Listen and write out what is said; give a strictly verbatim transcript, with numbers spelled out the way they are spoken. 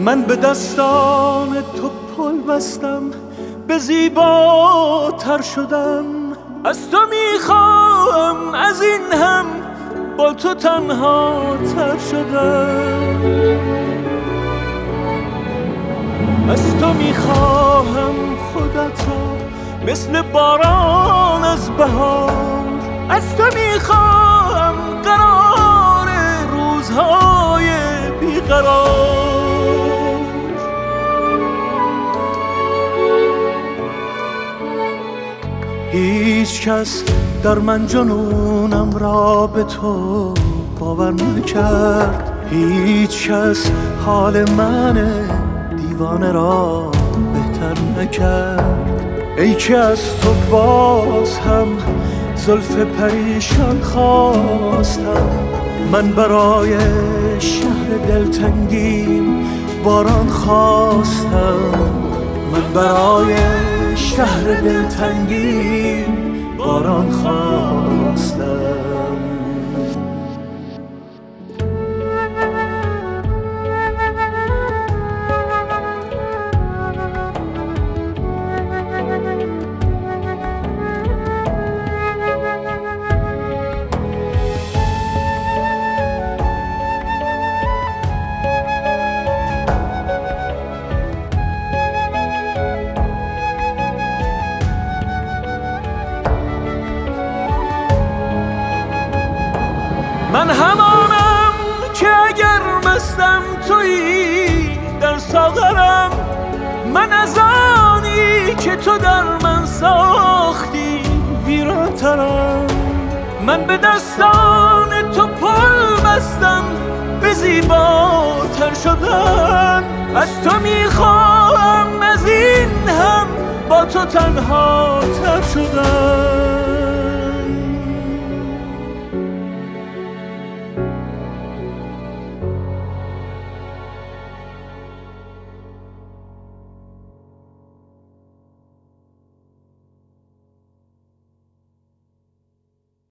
من به دستان تو پل بستم، به زیباتر شدم. از تو میخواهم از این هم با تو تنها تر شدم. از تو میخواهم خودت را مثل باران از بهار. از تو میخواهم قرار روزهای بیقرار. هیچ کس در من جنونم را به تو باور نکرد. هیچ کس حال من دیوانه را بهتر نکرد. ای که از تو باز هم زلف پریشان خواستم. من برای شهر دلتنگیم باران خواستم. من برای شهر دلتنگیم باران خواستم. من همانم که اگر مستم تویی در ساغرم. من از آنی که تو در من ساختی ویرانترم. من به دستان تو پل بستم، به زیباتر شدن. از تو میخواهم از این هم با تو تنها تر شدن.